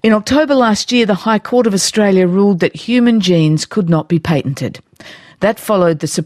In October last year, the High Court of Australia ruled that human genes could not be patented. That followed the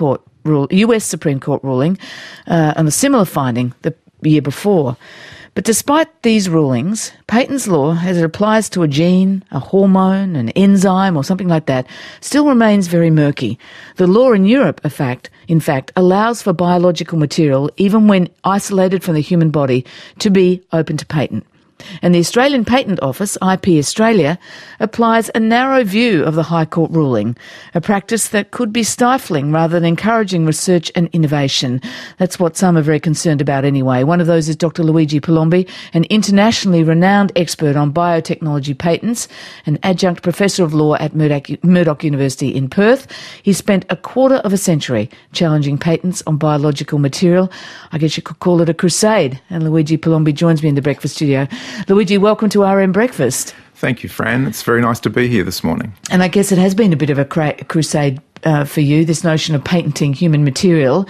US Supreme Court ruling on a similar finding the year before. But despite these rulings, patents law, as it applies to a gene, a hormone, an enzyme or something like that, still remains very murky. The law in Europe, in fact, allows for biological material, even when isolated from the human body, to be open to patent. And the Australian Patent Office, IP Australia, applies a narrow view of the High Court ruling, a practice that could be stifling rather than encouraging research and innovation. That's what some are very concerned about anyway. One of those is Dr. Luigi Palombi, an internationally renowned expert on biotechnology patents, an adjunct professor of law at Murdoch University in Perth. He spent a quarter of a century challenging patents on biological material. I guess you could call it a crusade. And Luigi Palombi joins me in the breakfast studio. Luigi, welcome to RM Breakfast. Thank you, Fran. It's very nice to be here this morning. And I guess it has been a bit of a crusade for you, this notion of patenting human material.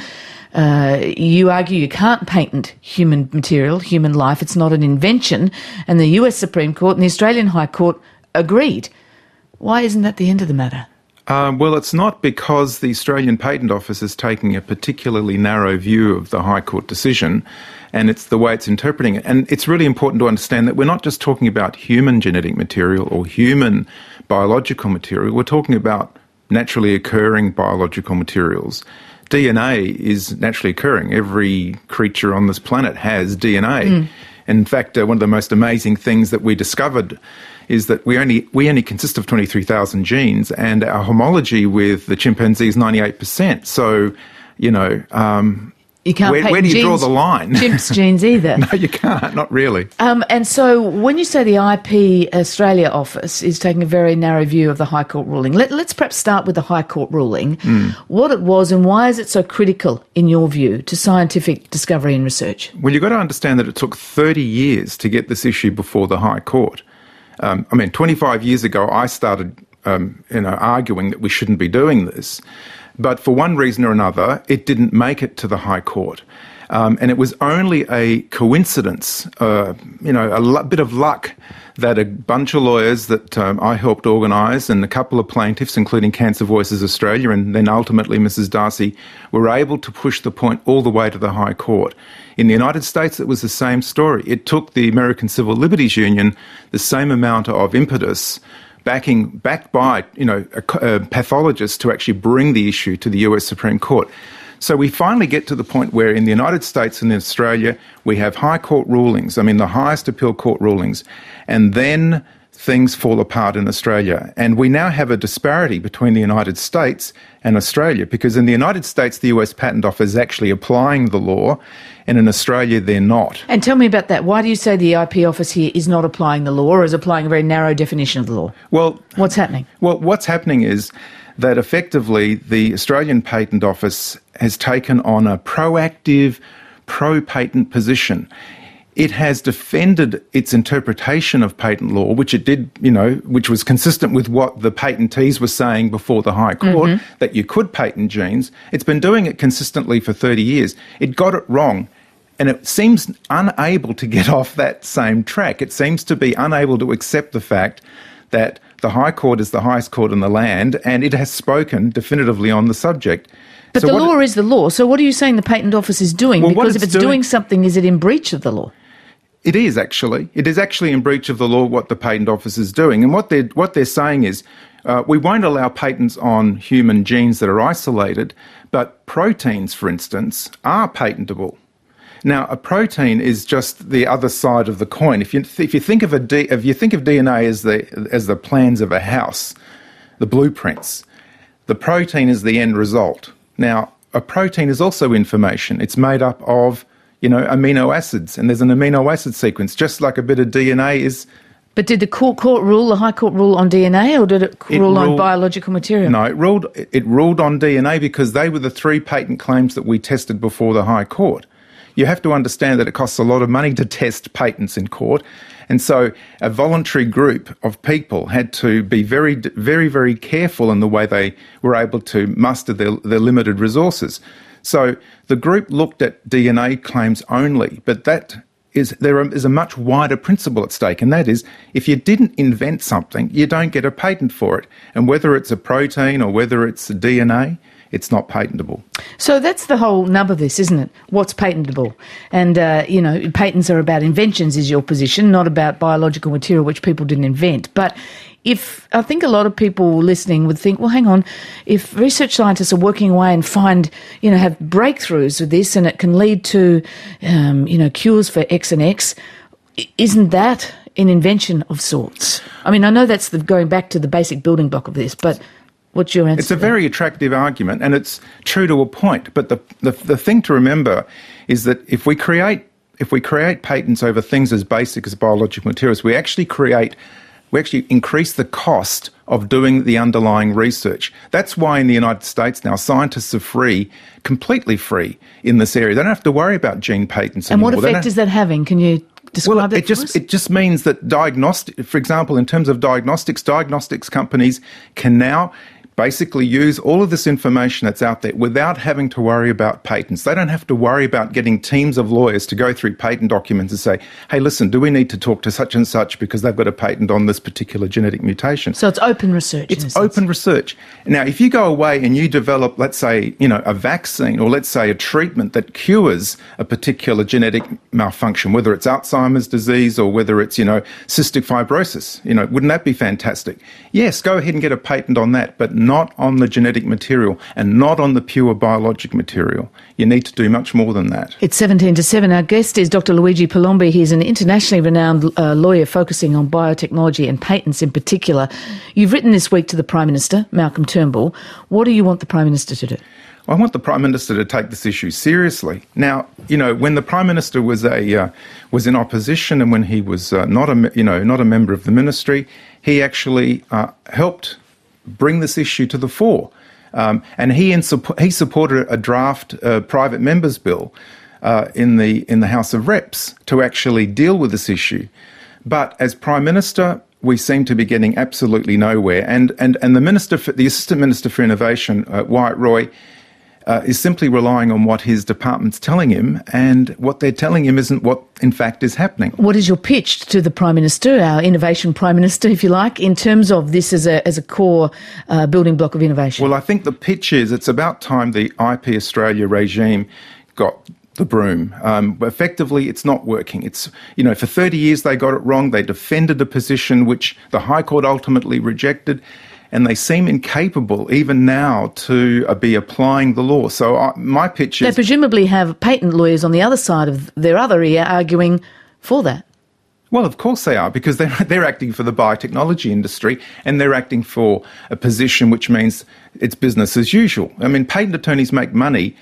You argue you can't patent human material, human life. It's not an invention. And the US Supreme Court and the Australian High Court agreed. Why isn't that the end of the matter? Well, it's not because the Australian Patent Office is taking a particularly narrow view of the High Court decision, and it's the way it's interpreting it. And it's really important to understand that we're not just talking about human genetic material or human biological material. We're talking about naturally occurring biological materials. DNA is naturally occurring. Every creature on this planet has DNA. In fact, one of the most amazing things that we discovered is that we only consist of 23,000 genes, and our homology with the chimpanzee is 98%. So, you can't where do you draw the line? Chimps genes either. No, you can't, not really. And so when you say the IP Australia office is taking a very narrow view of the High Court ruling, let's perhaps start with the High Court ruling, what it was and why is it so critical, in your view, to scientific discovery and research? Well, you've got to understand that it took 30 years to get this issue before the High Court. 25 years ago, I started arguing that we shouldn't be doing this. But for one reason or another, it didn't make it to the High Court. And it was only a coincidence, a bit of luck, that a bunch of lawyers that I helped organise and a couple of plaintiffs, including Cancer Voices Australia and then ultimately Mrs. Darcy, were able to push the point all the way to the High Court. In the United States, it was the same story. It took the American Civil Liberties Union the same amount of impetus, backed by pathologists, to actually bring the issue to the US Supreme Court. So we finally get to the point where in the United States and in Australia we have High Court rulings, the highest appeal court rulings, and then things fall apart in Australia. And we now have a disparity between the United States and Australia, because in the United States the US Patent Office is actually applying the law, and in Australia they're not. And tell me about that. Why do you say the IP office here is not applying the law, or is applying a very narrow definition of the law? Well, what's happening? Well, what's happening is that effectively the Australian Patent Office has taken on a proactive, pro-patent position. It has defended its interpretation of patent law, which it did, which was consistent with what the patentees were saying before the High Court, that you could patent genes. It's been doing it consistently for 30 years. It got it wrong, and it seems unable to get off that same track. It seems to be unable to accept the fact that the High Court is the highest court in the land, and it has spoken definitively on the subject. But the law is the law, so what are you saying the Patent Office is doing? Well, because if it's doing something, is it in breach of the law? It is actually. It is actually in breach of the law what the Patent Office is doing. And what they're saying is we won't allow patents on human genes that are isolated, but proteins, for instance, are patentable. Now, a protein is just the other side of the coin. If you think of DNA as the plans of a house, the blueprints, the protein is the end result. Now, a protein is also information. It's made up of amino acids, and there's an amino acid sequence, just like a bit of DNA is. But did the the High Court rule on DNA, or did it rule on biological material? No, it ruled on DNA because they were the three patent claims that we tested before the High Court. You have to understand that it costs a lot of money to test patents in court, and so a voluntary group of people had to be very, very, very careful in the way they were able to muster their limited resources. So the group looked at DNA claims only, but that there is a much wider principle at stake, and that is, if you didn't invent something, you don't get a patent for it. And whether it's a protein or whether it's a DNA, it's not patentable. So that's the whole nub of this, isn't it? What's patentable? And, patents are about inventions, is your position, not about biological material which people didn't invent. But I think a lot of people listening would think, well, hang on, if research scientists are working away and find, have breakthroughs with this and it can lead to, cures for X and X, isn't that an invention of sorts? I mean, I know that's going back to the basic building block of this, but what's your answer? It's a very attractive argument, and it's true to a point. But the thing to remember is that if we create patents over things as basic as biological materials, we actually increase the cost of doing the underlying research. That's why in the United States now scientists are completely free in this area. They don't have to worry about gene patents anymore. And what effect is that having? Can you describe that for us? It just means that for example, in terms of diagnostics companies can now basically use all of this information that's out there without having to worry about patents. They don't have to worry about getting teams of lawyers to go through patent documents and say, hey, listen, do we need to talk to such and such because they've got a patent on this particular genetic mutation? So it's open research. It's open research. Now, if you go away and you develop, let's say, a vaccine or let's say a treatment that cures a particular genetic malfunction, whether it's Alzheimer's disease or whether it's, cystic fibrosis, wouldn't that be fantastic? Yes, go ahead and get a patent on that, but not on the genetic material and not on the pure biologic material. You need to do much more than that. It's 7:17. Our guest is Dr. Luigi Palombi. He's an internationally renowned lawyer focusing on biotechnology and patents in particular. You've written this week to the Prime Minister, Malcolm Turnbull. What do you want the Prime Minister to do? I want the Prime Minister to take this issue seriously. Now, when the Prime Minister was in opposition and when he was not a member of the ministry, he actually helped bring this issue to the fore. And he supported a draft private members bill in the House of Reps to actually deal with this issue. But as Prime Minister, we seem to be getting absolutely nowhere. And the Assistant Minister for Innovation, Wyatt Roy, is simply relying on what his department's telling him, and what they're telling him isn't what, in fact, is happening. What is your pitch to the Prime Minister, our innovation Prime Minister, if you like, in terms of this as a core building block of innovation? Well, I think the pitch is it's about time the IP Australia regime got the broom. Effectively, it's not working. It's, for 30 years they got it wrong. They defended a position which the High Court ultimately rejected, and they seem incapable even now to be applying the law. So my pitch is... They presumably have patent lawyers on the other side of their other ear arguing for that. Well, of course they are, because they're acting for the biotechnology industry, and they're acting for a position which means it's business as usual. I mean, patent attorneys make money,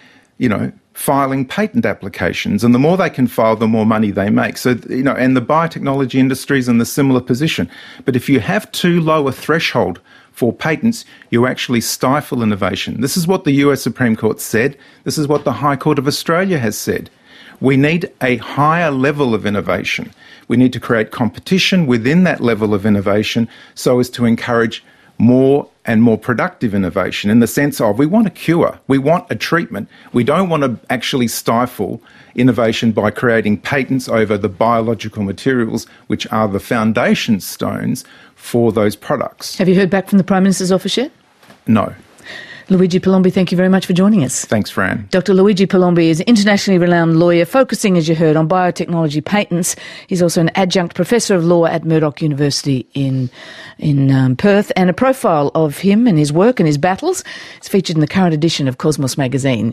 filing patent applications, and the more they can file, the more money they make. So, and the biotechnology industry is in the similar position. But if you have too low a threshold for patents, you actually stifle innovation. This is what the US Supreme Court said. This is what the High Court of Australia has said. We need a higher level of innovation. We need to create competition within that level of innovation so as to encourage more and more productive innovation, in the sense of we want a cure, we want a treatment. We don't want to actually stifle innovation by creating patents over the biological materials which are the foundation stones for those products. Have you heard back from the Prime Minister's office yet? No. Luigi Palombi, thank you very much for joining us. Thanks, Fran. Dr. Luigi Palombi is an internationally renowned lawyer focusing, as you heard, on biotechnology patents. He's also an adjunct professor of law at Murdoch University in Perth, and a profile of him and his work and his battles is featured in the current edition of Cosmos magazine.